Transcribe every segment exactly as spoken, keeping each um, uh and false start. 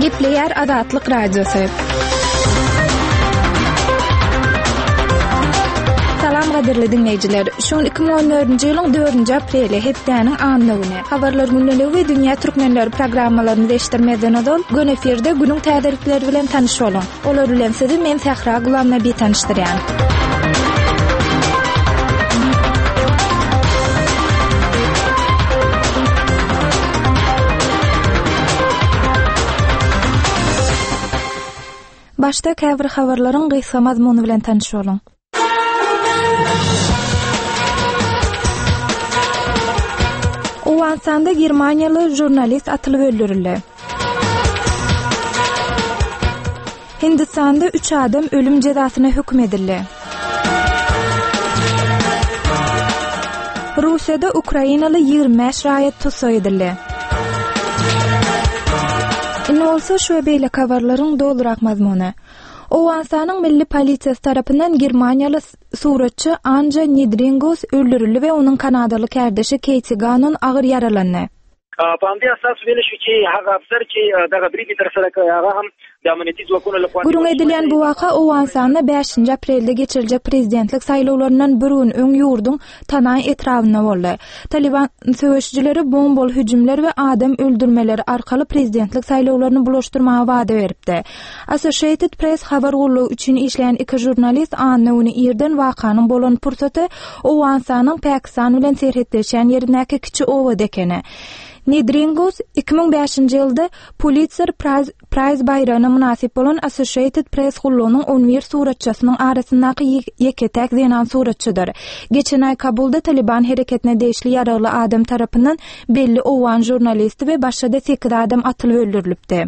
Gepleyer Azatlyk Radiosu. Salam gaderli dinleyijiler. Şol iki bin on dördünji ýylyň dördünji apreli hepdeniň anlygyny, habarlar gündeli we dünýä türkmenleri programmalaryny eşitdirmeden öňden gün eferde günüň täderikleri bilen tanyş bolun. Olar bilen sizi men Sahra Gulamnabi tanışdyrýan. Başda käbir habarlaryň gysga mazmuny bilen tanyş bolun. Owansanda Germaniýaly jurnalist atylyp öldürildi. Hindistanda üç adam ölüm jazasyna hükm edildi. Russiýada Ukrainaly ýygrimi beş raýat tutsak edildi. Indi bolsa şu beýle habarlaryň doldurak mazmuny. Owansanyň milli polisiýasy tarapyndan Germaniýaly suratçy Anja Nedringos öldürildi we onuň Kanadaly kärdeşi Katie Gannon agyr yaralandy. Pandy asas welişki hagapsar ki daga bir tarafdaki ýaga ham demokratik wekuna lykwan. Gurun edilen bu waka Owansanda beşinji aprelde geçiriljek prezidentlik saýlawlaryndan birün öň ýurdun Tanay etrawyna boldy. Taliban söwüşçileri bombol hüjümler we adam öldürmeleri arkaly prezidentlik saýlawlaryny bulaşdyrmaga wada beripdi. Associated Press habar gurlugy üçin işleýän iki jurnalist anlygyny ýerden wakanyň bolan pursaty Owansanyň Pakistan bilen serhetleşen ýerindäki kiçi owa dekeni. Nedringos iki bin beşinji ýylda Pulitzer Prize, Prize baýragyna munasip bolan Associated Press gurlugynyň on bir suratçysynyň arasyndaky ýeketek zenan suratçydyr. Geçen ay Kabulda Taliban hereketine deşli ýaragly adam tarapyndan belli owan jurnalisti we başga da sekiz adam atylyp öldürilipdi.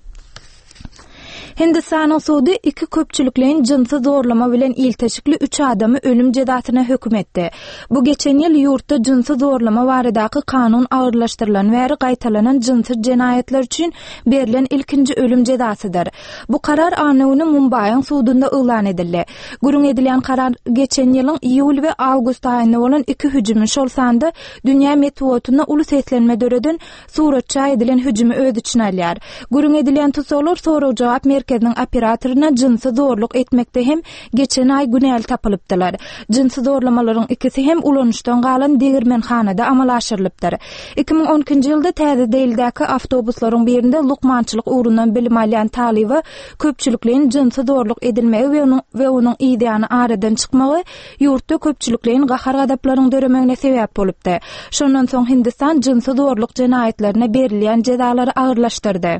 Hindistanyň sudy iki köpçülüklerin jinsy zorlama bilen ilteşikli üç adamy ölüm jazasyna hükm etdi. Bu geçen ýyl ýurtda jinsy zorlama baradaky kanun agyrlaşdyrylan we gaýtalanan jinsy jenaýetler üçin berilen ilkinji ölüm jazasydyr. Bu karar anyny Mumbaýyň sudunda elan edildi. Gurun edilen karar geçen ýylyň iýul we awgust aýynda bolan iki hüjümi şol sanda dünýä medeniýetine uly seslenme döreden suratçy edilen hüjümi öz içine alýar. Gurun edilen tutuklar soraw jogap merkeziniň operatoruna jinsy zorluk etmekde hem geçen ay günel tapylypdylar. Jinsy zorlamalaryň ikisi hem ulanışdan galan degirmenhanada amal aşyrylypdyr. iki bin on ikinji ýylda täze deildäki awtobuslaryň birinde lukmançylyk urundan bilim alýan taliba köpçülüklerin jinsy zorluk edilmegi we onuň we onuň ideýany aradan çykmagy ýurtda köpçülüklerin gahar gadaplaryň döremegine sebäp bolupdy. Şondan soň Hindistan jinsy zorluk jenaýetlerine berilýän jazalary agyrlaşdyrdy.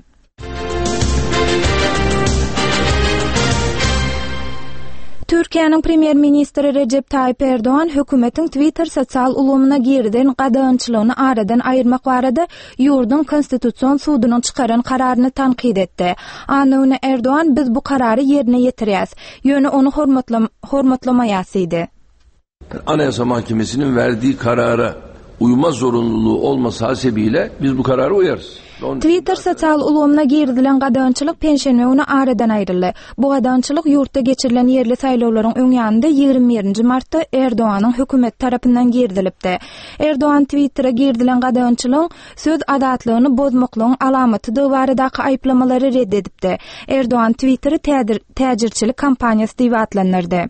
Türkiýanyň premier ministri Recep Tayyip Erdoğan hökümetiň Twitter sosial ulgamyna girden gadançylygyny aradan aýyrmak barada ýurdun konstitusiýon sudunyň çykaran kararyny tanqid etdi. Anyny Erdoğan biz bu karary ýerine ýetirýäs, ýöne onu hormatlam hormatlamaýasydy. Anayasa Mahkemesi'nin verdiği karara uyma zorunluluğu olması hasebiyle biz bu karara uyarız. Twitter sosial ulgamyna girdilen gadançylyk pensiýany ony aradan aýryldy. Bu gadançylyk ýurtda geçirilen ýerli saýlawlaryň öňýände ýygrimi birinji martda Erdoğanyň hökümet tarapyndan girdilipdi. Erdoğan Twitter'a girdilen gadançylygyň söz adatlygyny bozmaklaryň alamaty baradaky aýplamalary reddedipdi. Erdoğan Twitter'y täjirçilik kampaniýasy diýip atlandyrdy.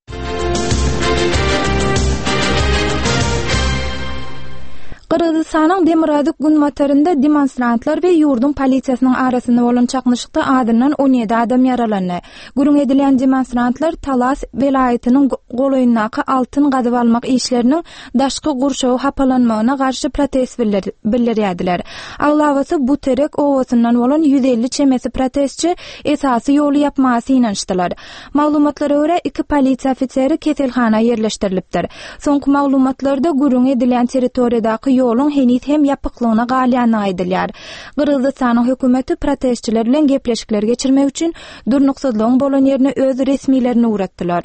Kırgızstanyň Demirhazyk gün matarynda demonstrantlar we ýurdun polisiýasynyň arasynda bolan çaknyşykda adından on ýedi adam yaralandy. Gurun edilen demonstrantlar Talas welaýatynyň golaýyndaky altyn gazyp almak işleriniň daşky gurşawy hapalanmagyna garşy protest bildirýärdiler. Awlawasy bu terek owasyndan bolan yüz elli çemesi protestçi esasy ýoly ýapmasy inançdylar. Maglumatlara görä iki polisiýa ofiseri keselhana ýerleşdirilipdir. Soňky maglumatlarda gurun edilen territoriýadaky ýolun henüz hem ýapyklygyna galýany aýdylýar. Kırgızstanyň hökümeti protestçiler bilen gepleşikler geçirmek üçin durnuksyzlygyň bolan ýerine öz resmilerini uğratdylar.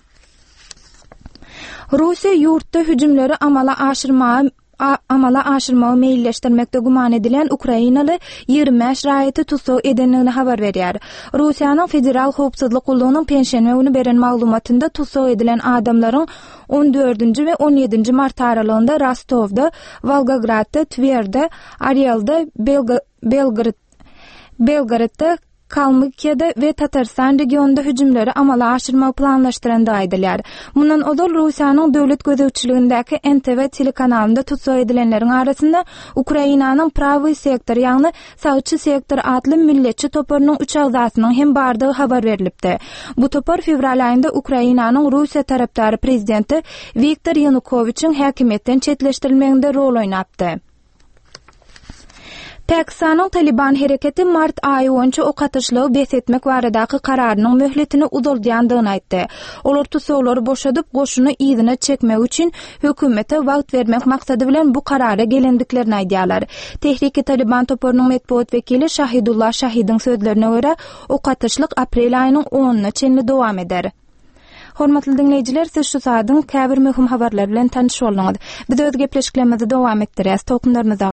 Russiýa ýurtda hüjümleri amala aşyrmagy amala aşyrmagy meýilleşdirmekde guman edilen Ukrainaly ýygrimi beş raýaty tutsak edenligini habar berýär. Russiýanyň federal howpsuzlyk gullugynyň pensiýany beren maglumatynda tutsak edilen adamlaryň on dördünji we on ýedinji mart aralygynda Rostovda, Volgogradda, Tverde, Oryolda, Belgorod Belgradda, Kalmykyada ve Tatarstan regionunda hüjümleri amala aşırma planlaştıran da aydylar. Mundan ozal Rusiýanyň döwlet gözegçiligindäki N T V telekanalynda tutsak edilenleriň arasynda Ukrainanyň prawy sektor, ýagny sağçy sektor adly milletçi toparynyň üç agzasynyň hem bardygy habar berilipdi. Bu topar fevral aýynda Ukrainanyň Rusiýa tarapdary prezidenti Viktor Yanukovyçyň häkimetden çetleşdirilmeginde rol oýnapdy. Pakistanyň Taliban hereketi mart aýy boýunça ok atışlygy besetmek baradaky kararynyň möhletini uzaldygandygyny aýtdy. Olar tutuklary boşadyp goşuny ýygyna çekmek üçin hökümete wagt bermek maksady bilen bu karara gelendiklerini aýdýarlar. Tehriki Taliban toparynyň medpuat wekili Şahidullah Şahidiň sözlerine görä, ok atışlyk aprel aýynyň onuna çenli dowam eder. Hormatly dinleyijiler, siz şu saatdyň käbir möhüm habarlar bilen tanyş boldyňyz. Biz öz gepleşiklerimizi dowam etdirýäs. Tokunlarynyza